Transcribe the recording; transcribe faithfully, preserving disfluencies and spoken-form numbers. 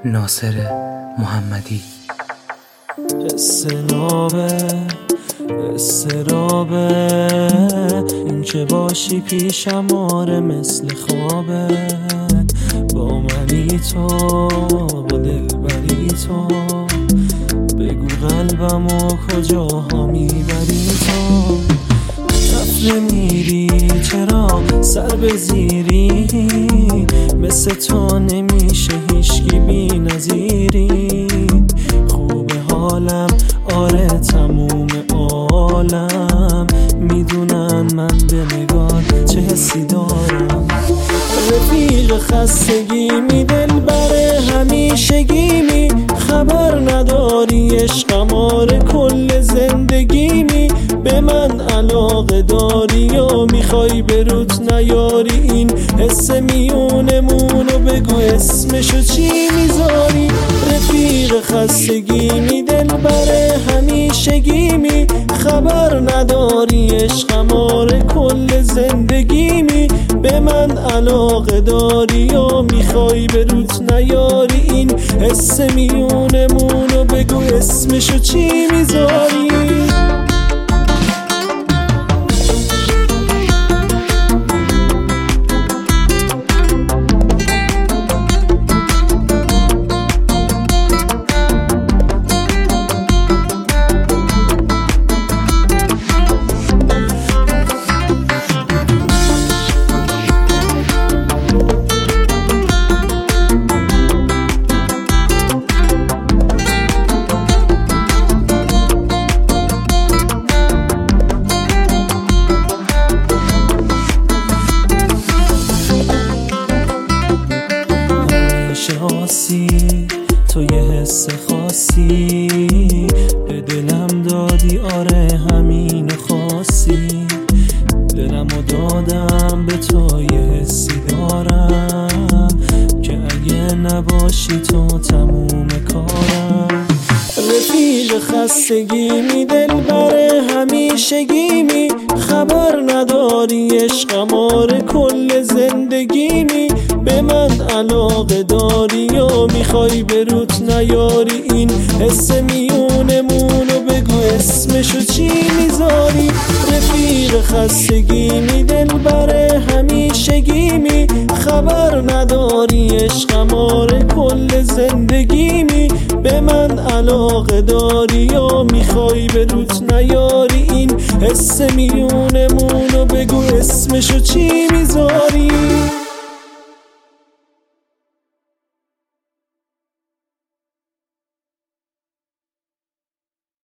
ناصر محمدی. استرابه استرابه این که باشی پیشم آره مثل خوابه، با منی تو با دلبری تو، بگو قلبمو کجاها میبری تو. طفله میری چرا سر بزیری، مثل تو نمیشه هیچکی بی نظیری. خوب حالم آره تموم عالم میدونن من به نگار چه حسی دارم. رفیق خستگی می دل بره همیشگی می، خبر نداری عشقم آره کل زندگی می. به من علاقه داری یا میخوای بروت نیاری، این حس میونمونو بگو اسمشو چی میذاری. رفیق خستگی می دل بره همیشگی می، خبر نداری عشقم آره کل زندگی می. به من علاقه داری یا میخوای بروت نیاری، این حس میونمونو بگو اسمشو چی میذاری. تو یه حس خاصی به دلم دادی آره همین خاصی. دلمو دادم به تو یه حسی دارم که اگه نباشی تو تموم کارم. رفیق خستگی می دل بره همیشگی می، خبر نداری عشقم آره کل زندگی می. به من علاقه داری یا میخوای بروت نیاری، این حس میونمونو بگو اسمشو چی میذاری. رفیق خستگی می دل بره همیشگی می، خبر نداری عشقم آره کل زندگی می. به من علاقه داری یا میخوای بروت نیاری، این حس میونمونو بگو اسمشو چی